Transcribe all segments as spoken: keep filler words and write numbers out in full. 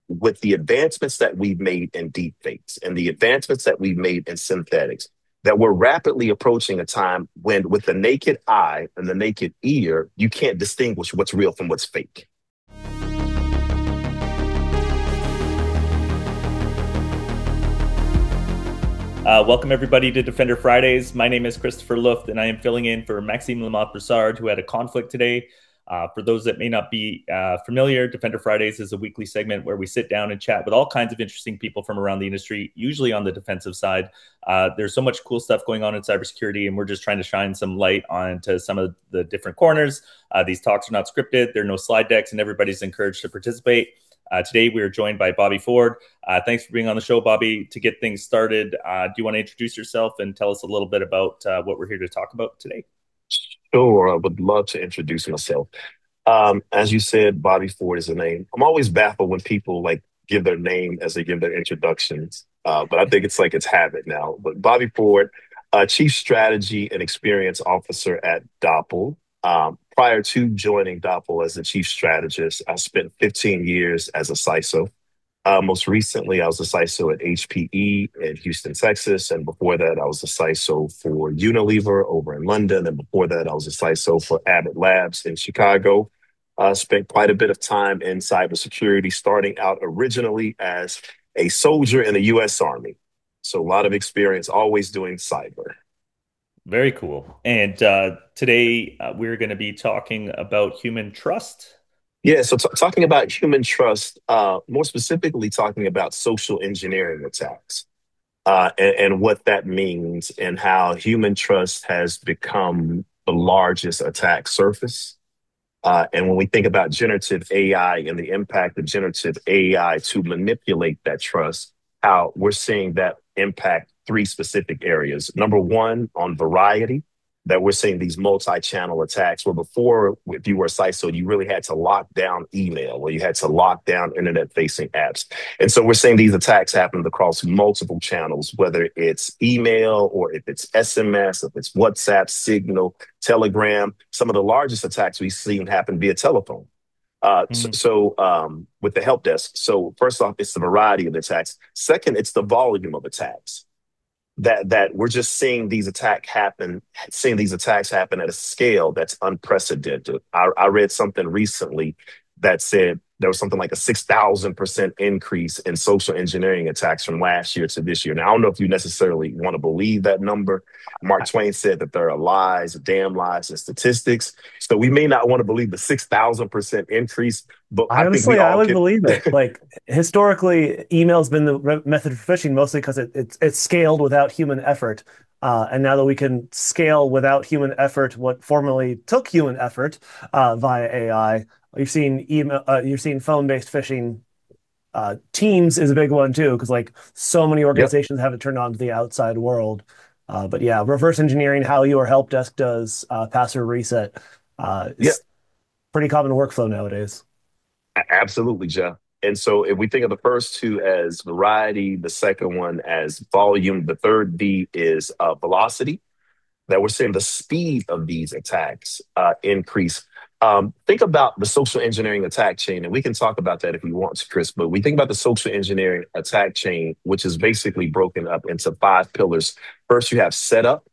with the advancements that we've made in deepfakes and the advancements that we've made in synthetics, that we're rapidly approaching a time when, with the naked eye and the naked ear, you can't distinguish what's real from what's fake. Uh, welcome, everybody, to Defender Fridays. My name is Christopher Luft, and I am filling in for Maxime Lamothe-Broussard, who had a conflict today. Uh, for those that may not be uh, familiar, Defender Fridays is a weekly segment where we sit down and chat with all kinds of interesting people from around the industry, usually on the defensive side. Uh, there's so much cool stuff going on in cybersecurity, and we're just trying to shine some light onto some of the different corners. Uh, these talks are not scripted. There are no slide decks, and everybody's encouraged to participate. Uh, today, we are joined by Bobby Ford. Uh, thanks for being on the show, Bobby. To get things started, uh, do you want to introduce yourself and tell us a little bit about uh, what we're here to talk about today? Sure, I would love to introduce myself. Um, as you said, Bobby Ford is a name. I'm always baffled when people like give their name as they give their introductions, uh, but I think it's like it's habit now. But Bobby Ford, uh, Chief Strategy and Experience Officer at Doppel. Um, prior to joining Doppel as the Chief Strategist, I spent fifteen years as a C I S O. Uh, most recently, I was a C I S O at H P E in Houston, Texas. And before that, I was a C I S O for Unilever over in London. And before that, I was a C I S O for Abbott Labs in Chicago. Uh, spent quite a bit of time in cybersecurity, starting out originally as a soldier in the U S Army. So a lot of experience always doing cyber. Very cool. And uh, today, uh, we're going to be talking about human trust. Yeah, so t- talking about human trust, uh, more specifically talking about social engineering attacks. uh, and, and what that means and how human trust has become the largest attack surface. Uh, and when we think about generative A I and the impact of generative A I to manipulate that trust, how we're seeing that impact three specific areas. Number one, on variety, that we're seeing these multi-channel attacks where before, if you were a C I S O, you really had to lock down email or you had to lock down internet-facing apps. And so we're seeing these attacks happen across multiple channels, whether it's email or if it's S M S, if it's WhatsApp, Signal, Telegram. Some of the largest attacks we've seen happen via telephone. Uh, so, Mhm. so um, with the help desk. So first off, it's the variety of the attacks. Second, it's the volume of attacks that that we're just seeing these attack happen, seeing these attacks happen at a scale that's unprecedented. I, I read something recently that said there was something like a six thousand percent increase in social engineering attacks from last year to this year. Now, I don't know if you necessarily want to believe that number. Mark Twain said that there are lies, damn lies, and statistics. So we may not want to believe the six thousand percent increase, but I think we Honestly, I all would can. believe it. Like historically, email's been the re- method for phishing mostly because it, it's it's scaled without human effort. Uh, and now that we can scale without human effort, what formerly took human effort uh, via A I, you've seen email, uh, you've seen phone-based phishing. Uh, Teams is a big one too, because like so many Yep. organizations have it turned on to the outside world. Uh, but yeah, reverse engineering how your help desk does uh, password reset uh, Yep. is pretty common workflow nowadays. A- Absolutely, Jeff. And so if we think of the first two as variety, the second one as volume, the third V is uh, velocity, that we're seeing the speed of these attacks uh, increase. Um, think about the social engineering attack chain, and we can talk about that if you want to, Chris, but we think about the social engineering attack chain, which is basically broken up into five pillars. First, you have setup,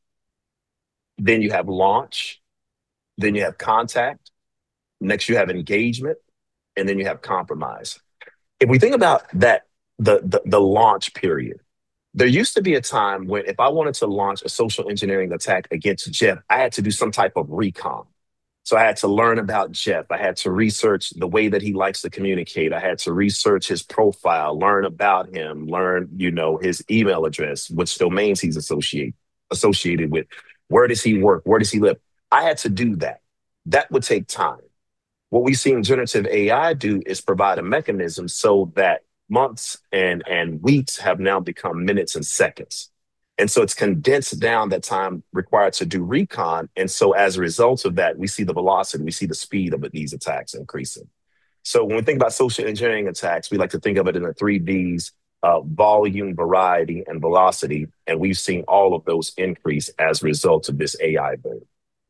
then you have launch, then you have contact, next you have engagement, and then you have compromise. If we think about that, the, the the launch period, there used to be a time when if I wanted to launch a social engineering attack against Jeff, I had to do some type of recon. So I had to learn about Jeff. I had to research the way that he likes to communicate. I had to research his profile, learn about him, learn, you know, his email address, which domains he's associate, associated with. Where does he work? Where does he live? I had to do that. That would take time. What we've seen generative A I do is provide a mechanism so that months and, and weeks have now become minutes and seconds. And so it's condensed down that time required to do recon. And so as a result of that, we see the velocity, we see the speed of these attacks increasing. So when we think about social engineering attacks, we like to think of it in the three V's, uh, volume, variety, and velocity. And we've seen all of those increase as a result of this A I boom.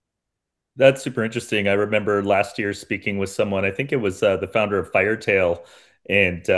That's super interesting. I remember last year speaking with someone, I think it was uh, the founder of Firetail, and uh,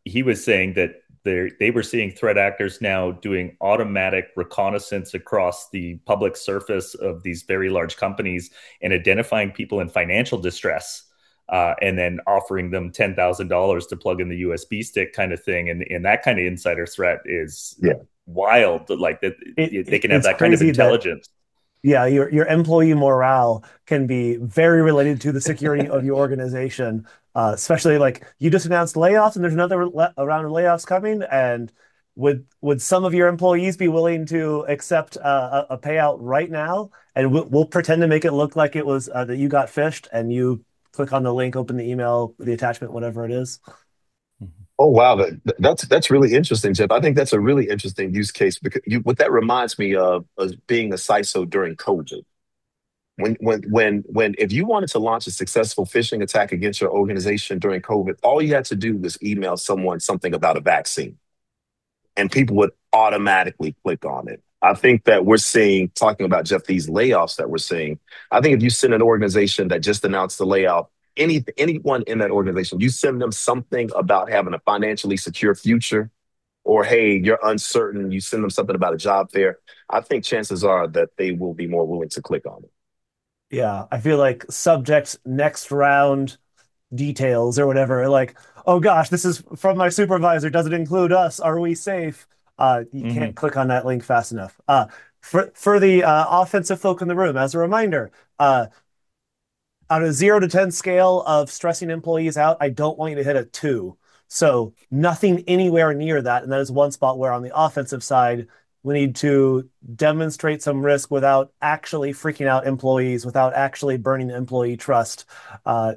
he was saying that they they were seeing threat actors now doing automatic reconnaissance across the public surface of these very large companies and identifying people in financial distress, uh, and then offering them ten thousand dollars to plug in the U S B stick kind of thing. And, and that kind of insider threat is Yeah. wild. Like that, It, they can have it's that kind of crazy that intelligence. yeah, your your employee morale can be very related to the security of your organization. Uh, especially like you just announced layoffs, and there's another le round of layoffs coming. And would would some of your employees be willing to accept uh, a, a payout right now? And we'll, we'll pretend to make it look like it was uh, that you got phished, and you click on the link, open the email, the attachment, whatever it is. Oh wow, that, that's that's really interesting, Jeff. I think that's a really interesting use case because you, what that reminds me of is being a C I S O during COVID. When when when when if you wanted to launch a successful phishing attack against your organization during COVID, all you had to do was email someone something about a vaccine, and people would automatically click on it. I think that we're seeing, talking about Jeff, these layoffs that we're seeing. I think if you send an organization that just announced the layoff, any anyone in that organization, you send them something about having a financially secure future, or hey, you're uncertain, you send them something about a job fair. I think chances are that they will be more willing to click on it. Yeah, I feel like subject next round details or whatever, like, oh gosh, this is from my supervisor. Does it include us? Are we safe? Uh, you Mm-hmm. can't click on that link fast enough. Uh, for for the uh, offensive folk in the room, as a reminder, uh, on a zero to ten scale of stressing employees out, I don't want you to hit a two. So nothing anywhere near that. And that is one spot where on the offensive side, we need to demonstrate some risk without actually freaking out employees, without actually burning employee trust. Uh,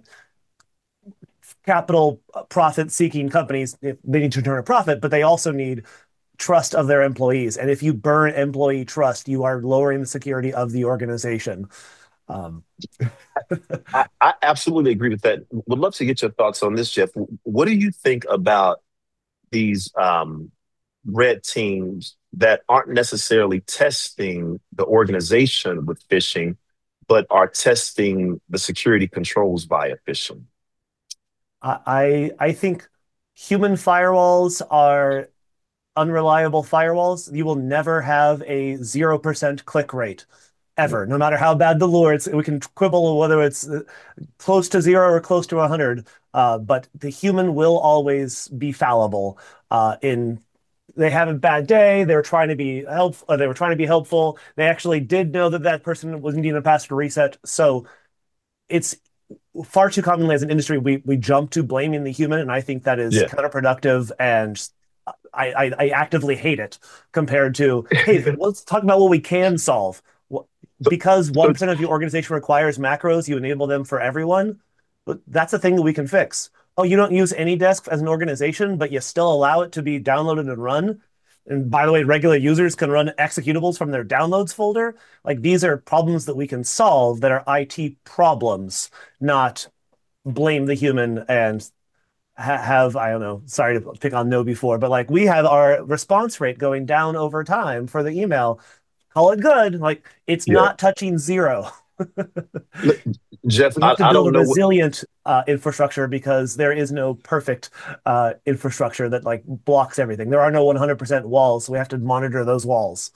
capital profit seeking companies, they need to turn a profit, but they also need trust of their employees. And if you burn employee trust, you are lowering the security of the organization. Um, I, I absolutely agree with that. Would love to get your thoughts on this, Jeff. What do you think about these um, red teams that aren't necessarily testing the organization with phishing, but are testing the security controls via phishing? I I think human firewalls are unreliable firewalls. You will never have a zero percent click rate ever, no matter how bad the lure. It's, we can quibble whether it's uh, close to zero or close to one hundred, uh, but the human will always be fallible. Uh, in they have a bad day. They were trying to be helpful. Uh, they were trying to be helpful. They actually did know that that person was needing a password reset. So it's far too commonly as an industry we we jump to blaming the human, and I think that is Yeah. counterproductive, and I, I, I actively hate it compared to, hey, let's talk about what we can solve. So, Because so one percent of your organization requires macros, you enable them for everyone. But that's a thing that we can fix. Oh, you don't use AnyDesk as an organization, but you still allow it to be downloaded and run. And by the way, regular users can run executables from their downloads folder. Like these are problems that we can solve that are I T problems, not blame the human and ha have, I don't know, sorry to pick on no before, but like we have our response rate going down over time for the email. Call it good. Like it's yeah, not touching zero. Look, Jeff, We I, have to I build don't a know what. resilient uh, infrastructure because there is no perfect uh, infrastructure that like blocks everything. There are no one hundred percent walls, so we have to monitor those walls.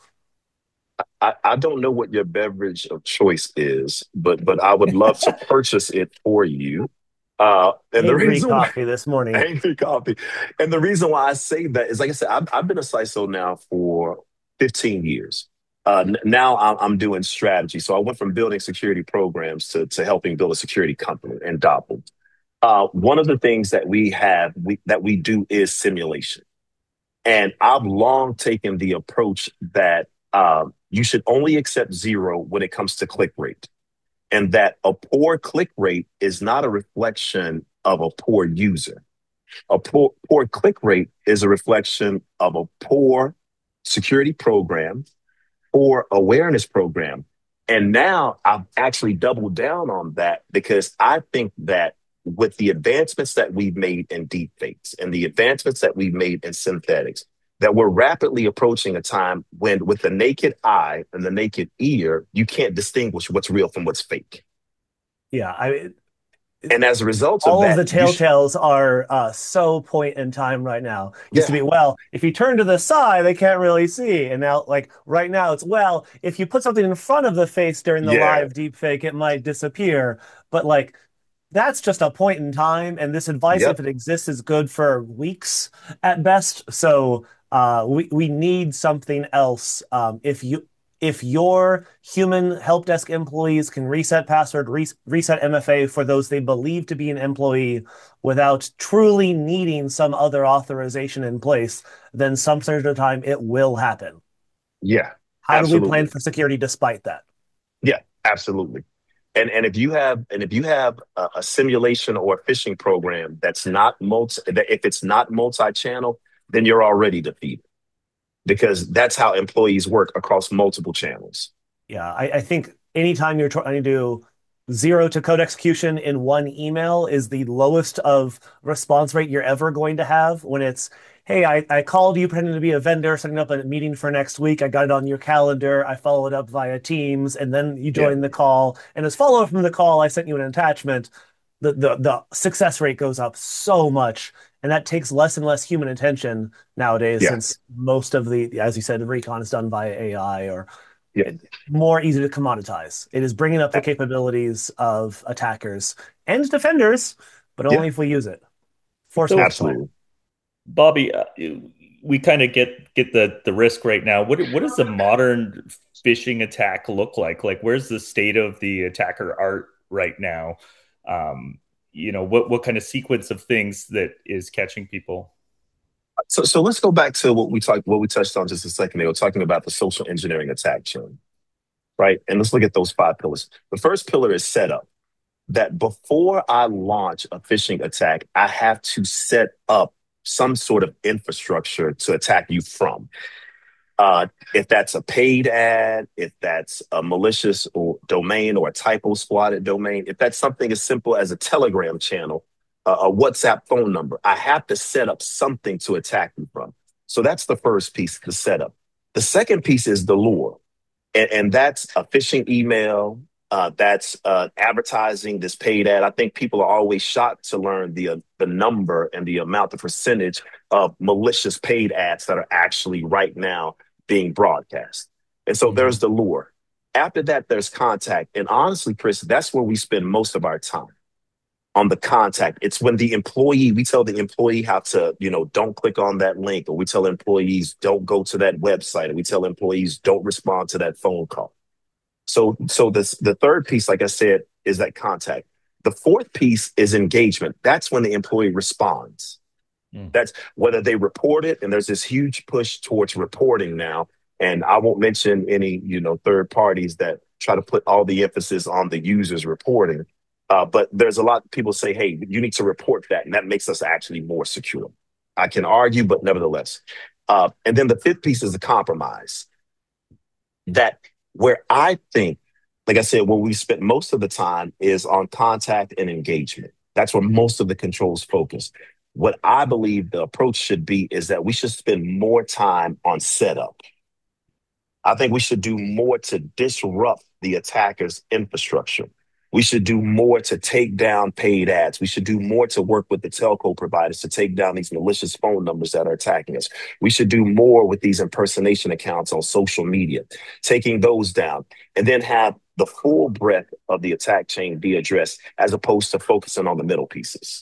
I, I don't know what your beverage of choice is, but but I would love to purchase it for you. Uh, and the Angry reason why coffee this morning. angry coffee, and the reason why I say that is, like I said, I've, I've been a C I S O now for fifteen years. Uh, n- now I'm, I'm doing strategy. So I went from building security programs to to helping build a security company and Doppel. Uh, one of the things that we have we, that we do is simulation. And I've long taken the approach that um, you should only accept zero when it comes to click rate, and that a poor click rate is not a reflection of a poor user. A poor, poor click rate is a reflection of a poor security program or awareness program. And now I've actually doubled down on that because I think that with the advancements that we've made in deepfakes and the advancements that we've made in synthetics, that we're rapidly approaching a time when, with the naked eye and the naked ear, you can't distinguish what's real from what's fake. Yeah, I And as a result of All of that, the you sh- telltales are uh, so point in time right now. Used to yeah, be, well, if you turn to the side, they can't really see. And now, like right now, it's, well, if you put something in front of the face during the yeah, live deep fake, it might disappear. But like that's just a point in time, and this advice, if yep, it exists, is good for weeks at best. So uh, we we need something else. Um, if you if your human help desk employees can reset password, re reset M F A for those they believe to be an employee without truly needing some other authorization in place, then some certain time it will happen. yeah, How do we plan absolutely. for security despite that? Yeah, absolutely. And and if you have and if you have a, a simulation or a phishing program that's not multi, that if it's not multi-channel, then you're already defeated because that's how employees work across multiple channels. Yeah, I, I think anytime you're trying to do zero to code execution in one email is the lowest of response rate you're ever going to have when it's, hey, I, I called you pretending to be a vendor, setting up a meeting for next week. I got it on your calendar. I followed up via Teams, and then you Yeah, joined the call. And as follow up from the call, I sent you an attachment. The, the the success rate goes up so much, and that takes less and less human attention nowadays, yeah, since most of the, as you said, the recon is done via A I or yeah, it, more easy to commoditize. It is bringing up the capabilities of attackers and defenders, but yeah, only if we use it. Force So, multiplier. absolutely. Bobby, uh, we kind of get get the the risk right now. What what does a modern phishing attack look like? Like, where's the state of the attacker art right now? Um, you know, what what kind of sequence of things that is catching people? So so let's go back to what we talked what we touched on just a second ago, talking about the social engineering attack chain, right? And let's look at those five pillars. The first pillar is setup. That before I launch a phishing attack, I have to set up some sort of infrastructure to attack you from. Uh, if that's a paid ad, if that's a malicious or domain or a typo squatted domain, if that's something as simple as a Telegram channel, uh, a WhatsApp phone number, I have to set up something to attack you from. So that's the first piece, the setup. The second piece is the lure, and, and that's a phishing email. Uh, that's uh, advertising this paid ad. I think people are always shocked to learn the uh, the number and the amount, the percentage of malicious paid ads that are actually right now being broadcast. And so Mm-hmm. there's the lure. After that, there's contact. And honestly, Chris, that's where we spend most of our time on the contact. It's when the employee, we tell the employee how to, you know, don't click on that link, or we tell employees don't go to that website, or we tell employees don't respond to that phone call. So, so this the third piece, like I said, is that contact. The fourth piece is engagement. That's when the employee responds. Mm. That's whether they report it, and there's this huge push towards reporting now. And I won't mention any, you know, third parties that try to put all the emphasis on the users reporting. Uh, but there's a lot of people say, hey, you need to report that, and that makes us actually more secure. I can argue, but nevertheless. Uh, and then the fifth piece is the compromise. That where I think, like I said, where we spent most of the time is on contact and engagement. That's where most of the controls focus. What I believe the approach should be is that we should spend more time on setup. I think we should do more to disrupt the attacker's infrastructure. We should do more to take down paid ads. We should do more to work with the telco providers to take down these malicious phone numbers that are attacking us. We should do more with these impersonation accounts on social media, taking those down, and then have the full breadth of the attack chain be addressed as opposed to focusing on the middle pieces.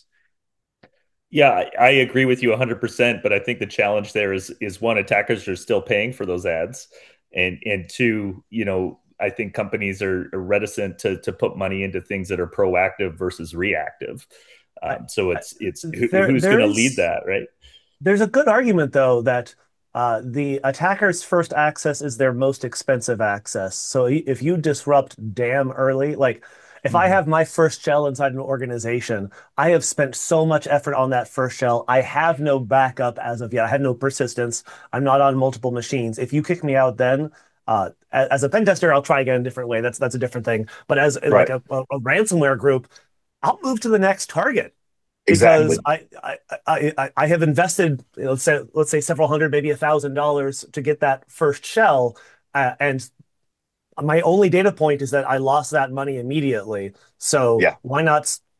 Yeah, I, I agree with you one hundred percent, but I think the challenge there is is one, attackers are still paying for those ads, and and two, you know, I think companies are, are reticent to to put money into things that are proactive versus reactive. I, Um, so I, it's it's who, there, who's going there to lead is that, right? there's a good argument though that uh, the attacker's first access is their most expensive access. So if you disrupt damn early, like if I Mhm. have my first shell inside an organization, I have spent so much effort on that first shell. I have no backup as of yet. I have no persistence. I'm not on multiple machines. If you kick me out, then uh, as a pen tester, I'll try again a different way. That's that's a different thing. But as like Right. a, a, a ransomware group, I'll move to the next target because Exactly. I I, I I have invested, let's say let's say several hundred, maybe a thousand dollars to get that first shell, uh, and my only data point is that I lost that money immediately. So Yeah. why not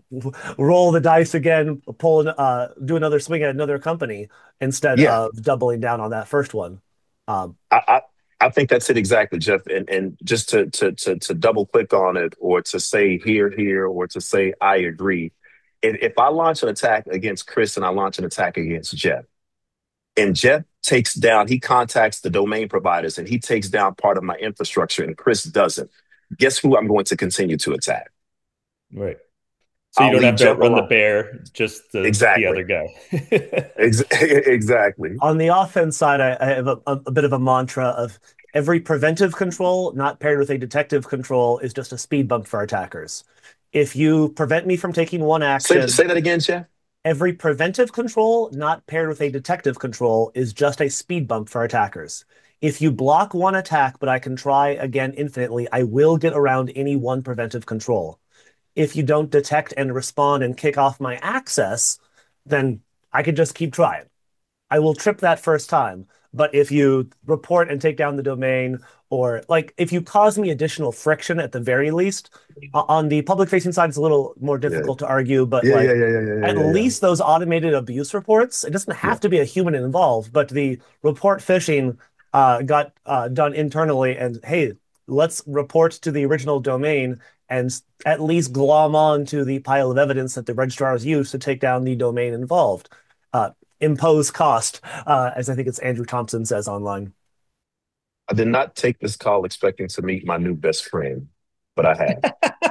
roll the dice again, pull, uh, do another swing at another company instead Yeah, of doubling down on that first one. Um, I, I I think that's it exactly, Jeff. And and just to to to to double click on it, or to say here here, or to say I agree. If, if I launch an attack against Chris and I launch an attack against Jeff, and Jeff takes down, he contacts the domain providers and he takes down part of my infrastructure, and Chris doesn't. Guess who I'm going to continue to attack? Right. So you I'll don't leave have to Jeff outrun the alone. bear, just the the Exactly. other guy. Ex- exactly. on the offense side, I, I have a, a, a bit of a mantra of every preventive control not paired with a detective control is just a speed bump for attackers. If you prevent me from taking one Say action, say that again, Jeff. every preventive control not paired with a detective control is just a speed bump for attackers. If you block one attack, but I can try again infinitely, I will get around any one preventive control. If you don't detect and respond and kick off my access, then I could just keep trying. I will trip that first time. But if you report and take down the domain, or like if you cause me additional friction at the very least, on the public facing side, it's a little more Yeah. difficult to argue, but Yeah, yeah, like yeah, yeah, yeah, at yeah, yeah. least those automated abuse reports, it doesn't Yeah. have to be a human involved, but the report phishing uh, got uh, done internally. And hey, let's report to the original domain and at least glom on to the pile of evidence that the registrars used to take down the domain involved. Uh, impose cost, uh, as I think it's Andrew Thompson says online. I did not take this call expecting to meet my new best friend, but I have.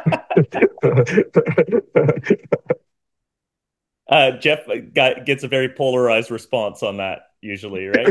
Uh, Jeff got, gets a very polarized response on that usually, right?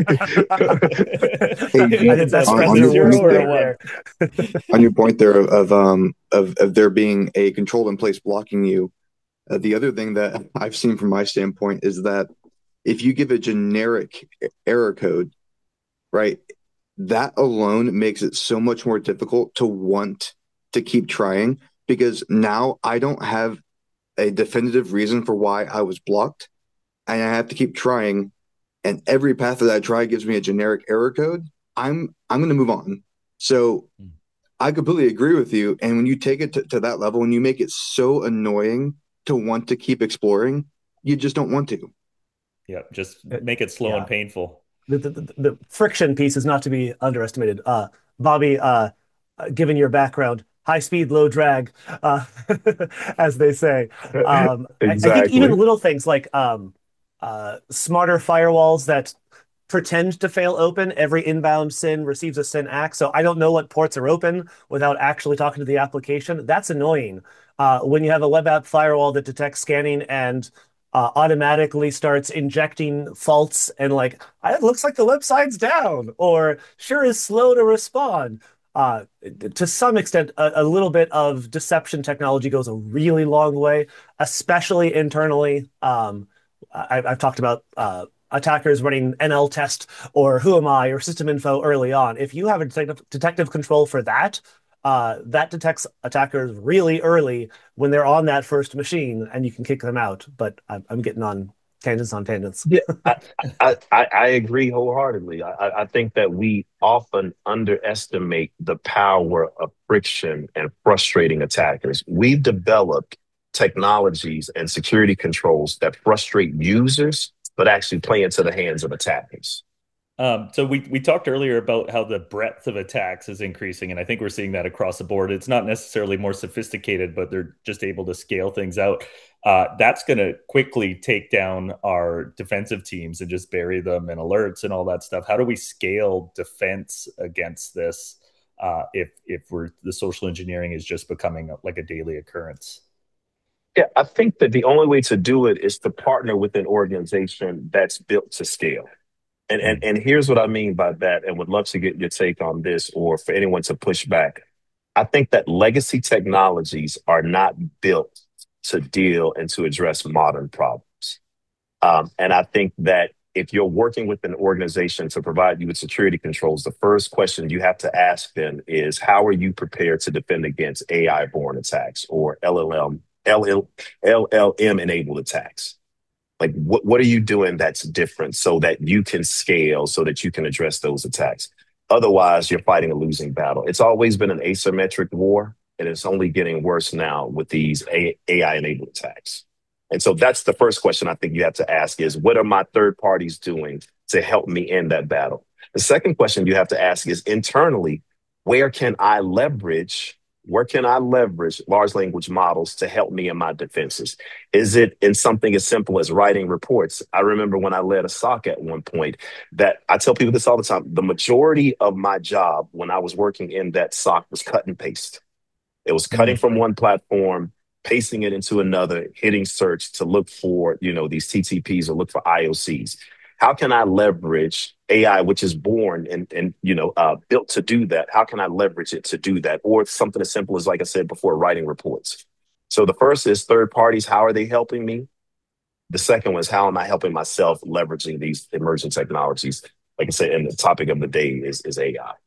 Hey, I Jeff, think best Zero, on, friends on are your zero worst point or a right there, one. there. on your point there of um of, of there being a control in place blocking you, uh, the other thing that I've seen from my standpoint is that if you give a generic error code, right, that alone makes it so much more difficult to want to keep trying because now I don't have a definitive reason for why I was blocked, and I have to keep trying. And every path that I try gives me a generic error code. I'm I'm going to move on. So I completely agree with you. And when you take it to, to that level and you make it so annoying to want to keep exploring, you just don't want to. Yeah, just make it slow and Yeah. painful. The, the, the friction piece is not to be underestimated. Uh, Bobby, uh, uh, given your background, high speed, low drag, uh, as they say. Um, I, I think even Exactly. little things like um, uh, smarter firewalls that pretend to fail open. Every inbound S Y N receives a S Y N A C K. So I don't know what ports are open without actually talking to the application. That's annoying. Uh, when you have a web app firewall that detects scanning and uh, automatically starts injecting faults and like, it looks like the website's down or sure is slow to respond. Uh, to some extent, a, a little bit of deception technology goes a really long way, especially internally. Um, I, I've talked about uh, attackers running N L test or who am I or system info early on. If you have a detective, detective control for that, uh, that detects attackers really early when they're on that first machine and you can kick them out. But I'm, I'm getting on tangents on tangents. Yeah, I, I, I I agree wholeheartedly. I, I I think that we often underestimate the power of friction and frustrating attackers. We've developed technologies and security controls that frustrate users, but actually play into the hands of attackers. Um, so we we talked earlier about how the breadth of attacks is increasing, and I think we're seeing that across the board. It's not necessarily more sophisticated, but they're just able to scale things out. Uh, that's going to quickly take down our defensive teams and just bury them in alerts and all that stuff. How do we scale defense against this uh, if if we're the social engineering is just becoming like a daily occurrence? Yeah, I think that the only way to do it is to partner with an organization that's built to scale. And, and Mm. and here's what I mean by that, and would love to get your take on this or for anyone to push back. I think that legacy technologies are not built to deal and to address modern problems. Um, and I think that if you're working with an organization to provide you with security controls, the first question you have to ask them is how are you prepared to defend against A I born attacks or L L M, L L, L L M enabled attacks? Like, what, what are you doing that's different so that you can scale, so that you can address those attacks? Otherwise, you're fighting a losing battle. It's always been an asymmetric war. and it's only getting worse now with these A I-enabled attacks. And so that's the first question I think you have to ask is, what are my third parties doing to help me in that battle? The second question you have to ask is internally, where can I leverage, where can I leverage large language models to help me in my defenses? Is it in something as simple as writing reports? I remember when I led a S O C at one point that I tell people this all the time. The majority of my job when I was working in that S O C was cut and paste. It was cutting from one platform, pasting it into another, hitting search to look for, you know, these T T Ps or look for I O Cs. How can I leverage A I, which is born and, and you know, uh, built to do that? How can I leverage it to do that? Or something as simple as, like I said before, writing reports. So the first is third parties. How are they helping me? The second one is how am I helping myself leveraging these emerging technologies? Like I said, and the topic of the day is, is A I.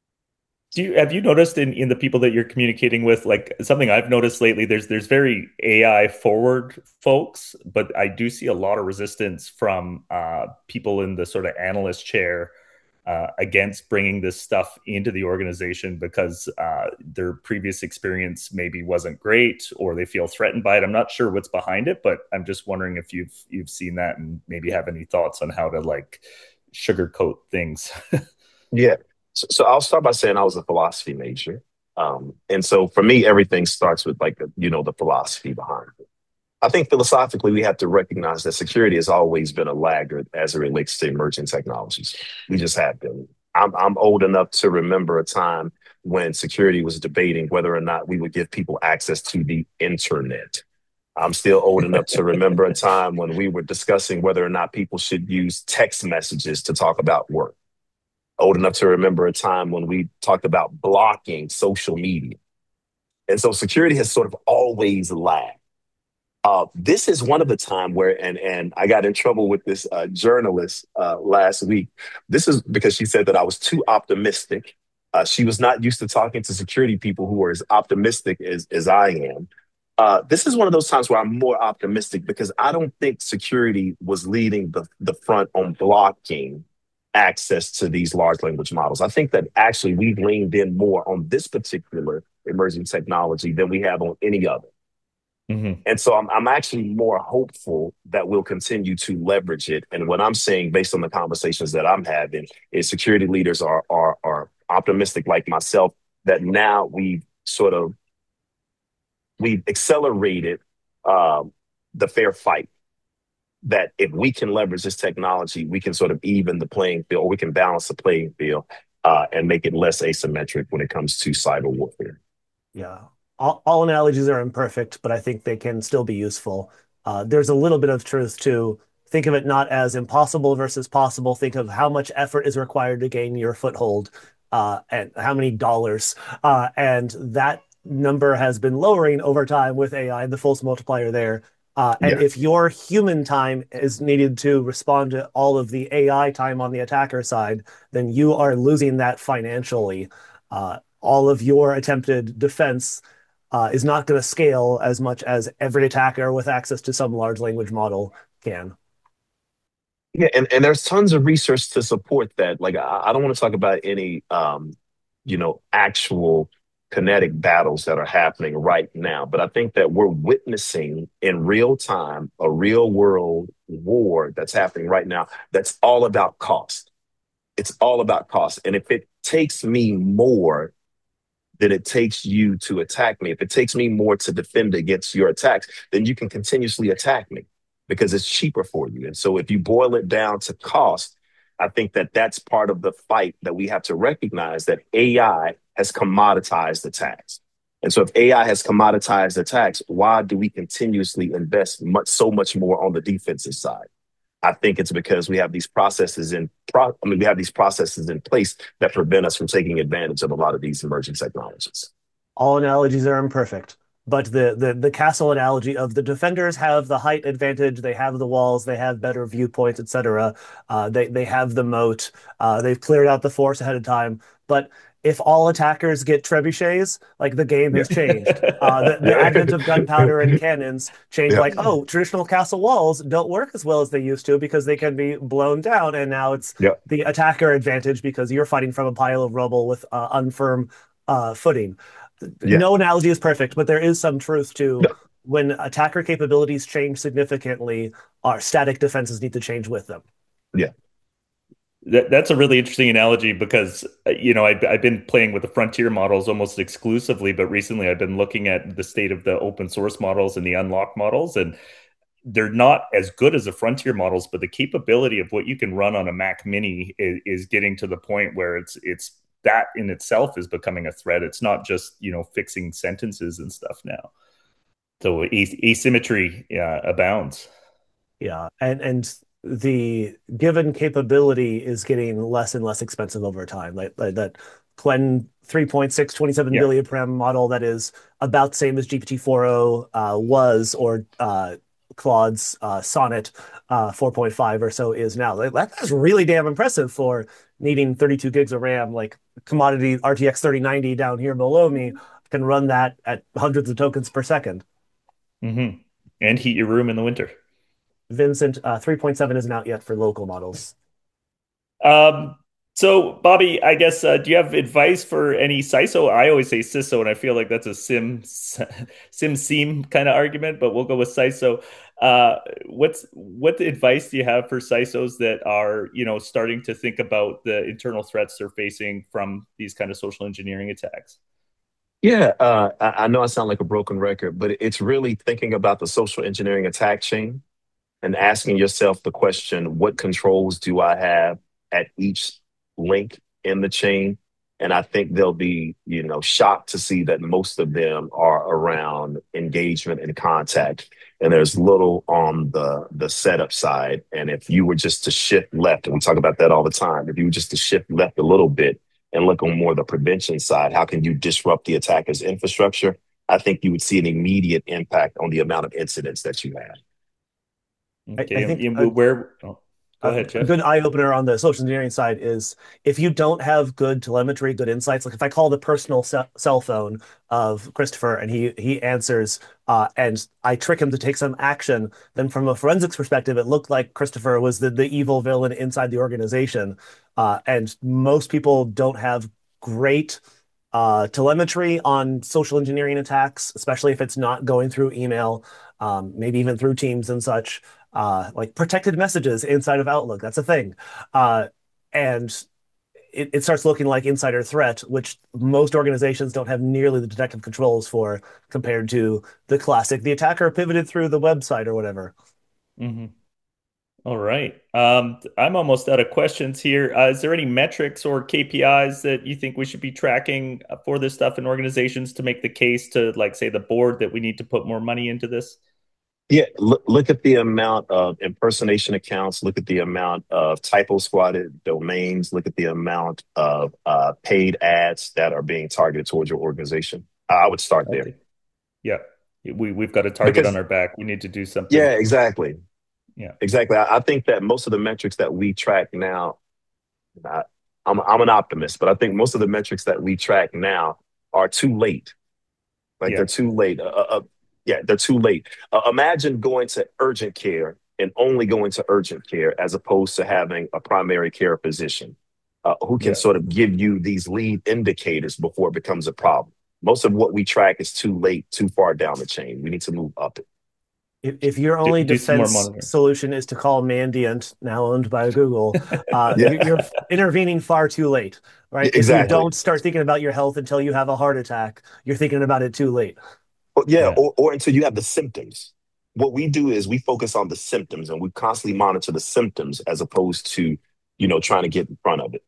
Do you have you noticed in, in the people that you're communicating with, like something I've noticed lately, there's there's very A I forward folks, but I do see a lot of resistance from uh, people in the sort of analyst chair uh, against bringing this stuff into the organization because uh, their previous experience maybe wasn't great or they feel threatened by it. I'm not sure what's behind it, but I'm just wondering if you've you've seen that and maybe have any thoughts on how to like sugarcoat things. Yeah. So, so I'll start by saying I was a philosophy major. Um, and so for me, everything starts with like, the, you know, the philosophy behind it. I think philosophically, we have to recognize that security has always been a laggard as it relates to emerging technologies. We just have been. I'm, I'm old enough to remember a time when security was debating whether or not we would give people access to the internet. I'm still old enough to remember a time when we were discussing whether or not people should use text messages to talk about work. Old enough to remember a time when we talked about blocking social media. And so security has sort of always lagged. Uh, this is one of the time where, and and I got in trouble with this uh, journalist uh, last week. This is because she said that I was too optimistic. Uh, she was not used to talking to security people who are as optimistic as, as I am. Uh, this is one of those times where I'm more optimistic because I don't think security was leading the, the front on blocking access to these large language models. I think that actually we've leaned in more on this particular emerging technology than we have on any other. Mm-hmm. And so I'm, I'm actually more hopeful that we'll continue to leverage it. And what I'm saying, based on the conversations that I'm having, is security leaders are are, are optimistic, like myself, that now we've sort of we've accelerated um, the fair fight. That if we can leverage this technology, we can sort of even the playing field, or we can balance the playing field uh, and make it less asymmetric when it comes to cyber warfare. Yeah. All, all analogies are imperfect, but I think they can still be useful. Uh, there's a little bit of truth to think of it not as impossible versus possible. Think of how much effort is required to gain your foothold uh, and how many dollars. Uh, and that number has been lowering over time with A I, the false multiplier there. Uh, and yeah. If your human time is needed to respond to all of the A I time on the attacker side, then you are losing that financially. Uh, all of your attempted defense uh, is not going to scale as much as every attacker with access to some large language model can. Yeah, and, and there's tons of research to support that. Like, I, I don't want to talk about any, um, you know, actual kinetic battles that are happening right now. But I think that we're witnessing in real time a real world war that's happening right now that's all about cost. It's all about cost. And if it takes me more than it takes you to attack me, if it takes me more to defend against your attacks, then you can continuously attack me because it's cheaper for you. And so if you boil it down to cost, I think that that's part of the fight that we have to recognize, that A I has commoditized attacks. And so if A I has commoditized attacks, why do we continuously invest much, so much more on the defensive side? I think it's because we have these processes in pro- I mean, we have these processes in place that prevent us from taking advantage of a lot of these emerging technologies. All analogies are imperfect. But the, the the castle analogy of the defenders have the height advantage, they have the walls, they have better viewpoints, et cetera. Uh, they they have the moat. Uh, they've cleared out the force ahead of time. But if all attackers get trebuchets, like the game has yeah. changed. Uh, the, the yeah. advent of gunpowder and cannons changed. Yeah. Like, oh, traditional castle walls don't work as well as they used to because they can be blown down, and now it's yeah. the attacker advantage because you're fighting from a pile of rubble with uh, unfirm uh, footing. Yeah. No analogy is perfect, but there is some truth to No. when attacker capabilities change significantly, our static defenses need to change with them. Yeah. That, that's a really interesting analogy because, uh, you know, I've, I've been playing with the frontier models almost exclusively, but recently I've been looking at the state of the open source models and the unlock models, and they're not as good as the frontier models, but the capability of what you can run on a Mac Mini is, is getting to the point where it's it's that in itself is becoming a threat. It's not just, you know, fixing sentences and stuff now. So as- asymmetry uh, abounds. Yeah, and and the given capability is getting less and less expensive over time. Like, like that Qwen three point six twenty-seven Yeah. billion param model that is about the same as G P T four point oh uh, was, or uh, Claude's uh, Sonnet uh, four point five or so is now. Like, that's really damn impressive for needing thirty-two gigs of RAM. Like commodity R T X thirty ninety down here below me can run that at hundreds of tokens per second. Mm-hmm. And heat your room in the winter. Vincent, uh, three point seven isn't out yet for local models. Um, so, Bobby, I guess, uh, do you have advice for any C I S O? I always say C I S O, and I feel like that's a sim, sim seam kind of argument, but we'll go with C I S O. Uh, what's what advice do you have for C I S Os that are, you know, starting to think about the internal threats they're facing from these kind of social engineering attacks? Yeah, uh, I, I know I sound like a broken record, but it's really thinking about the social engineering attack chain and asking yourself the question, what controls do I have at each link in the chain? And I think they'll be, you know, shocked to see that most of them are around engagement and contact. And there's little on the the setup side. And if you were just to shift left, and we talk about that all the time, if you were just to shift left a little bit and look on more the prevention side, how can you disrupt the attacker's infrastructure? I think you would see an immediate impact on the amount of incidents that you have. I, I Okay, think and a, where? Oh, go a, ahead, a Jeff. good eye opener on the social engineering side is if you don't have good telemetry, good insights. Like if I call the personal ce- cell phone of Christopher and he he answers, uh, and I trick him to take some action, then from a forensics perspective, it looked like Christopher was the the evil villain inside the organization. Uh, and most people don't have great uh, telemetry on social engineering attacks, especially if it's not going through email, um, maybe even through Teams and such, uh, like protected messages inside of Outlook. That's a thing. Uh, and it, it starts looking like insider threat, which most organizations don't have nearly the detective controls for compared to the classic, the attacker pivoted through the website or whatever. Mm-hmm. All right. Um, I'm almost out of questions here. Uh, is there any metrics or K P Is that you think we should be tracking for this stuff in organizations to make the case to, like, say, the board that we need to put more money into this? Yeah, look, look at the amount of impersonation accounts. Look at the amount of typo squatted domains. Look at the amount of uh, paid ads that are being targeted towards your organization. I would start there Okay. Yeah. We, we've got a target on because, our back. We need to do yeah, something. exactly. Yeah. Exactly. I, I think that most of the metrics that we track now, I, I'm, I'm an optimist, but I think most of the metrics that we track now are too late. Like Yeah. they're too late. Uh, uh, yeah, they're too late. Uh, imagine going to urgent care and only going to urgent care as opposed to having a primary care physician uh, who can Yeah. sort of give you these lead indicators before it becomes a problem. Most of what we track is too late, too far down the chain. We need to move up it. If, if your Do, only do some more defense monitoring. solution is to call Mandiant, now owned by Google, uh, Yeah, you- you're intervening far too late, right? If you exactly. don't start thinking about your health until you have a heart attack, you're thinking about it too late. Well, yeah, Yeah. or, or until you have the symptoms. What we do is we focus on the symptoms and we constantly monitor the symptoms as opposed to, you know, trying to get in front of it.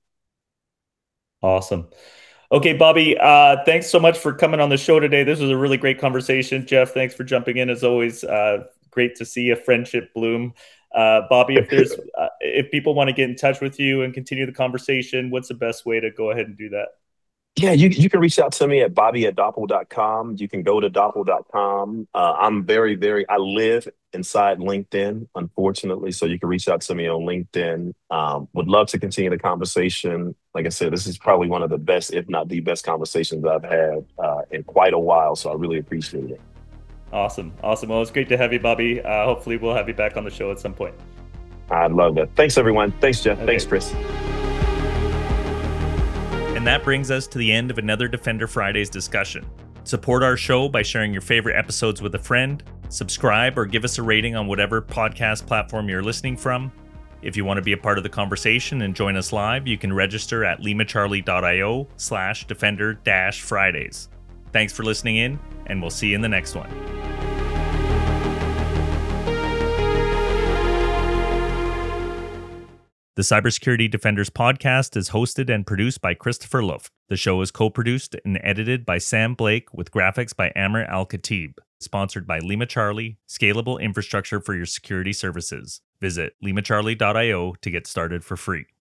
Awesome. Okay, Bobby, uh, thanks so much for coming on the show today. This was a really great conversation. Jeff, thanks for jumping in as always. Uh, great to see a friendship bloom. Uh, Bobby, if there's uh, if people want to get in touch with you and continue the conversation, what's the best way to go ahead and do that? Yeah, you you can reach out to me at bobby at doppel dot com. You can go to doppel dot com. Uh, I'm very, very, I live inside LinkedIn, unfortunately. So you can reach out to me on LinkedIn. Um, would love to continue the conversation. Like I said, this is probably one of the best, if not the best conversations I've had uh, in quite a while. So I really appreciate it. Awesome. Awesome. Well, it's great to have you, Bobby. Uh, hopefully we'll have you back on the show at some point. I love that. Thanks, everyone. Thanks, Jeff. Okay. Thanks, Chris. And And that brings us to the end of another Defender Fridays discussion. Support our show by sharing your favorite episodes with a friend, subscribe or give us a rating on whatever podcast platform you're listening from. If you want to be a part of the conversation and join us live, you can register at limacharlie.io slash defender dash Fridays. Thanks for listening in, and we'll see you in the next one. The Cybersecurity Defenders podcast is hosted and produced by Christopher Luft. The show is co-produced and edited by Sam Blake with graphics by Amr Al-Khatib. Sponsored by Lima Charlie, scalable infrastructure for your security services. Visit limacharlie dot io to get started for free.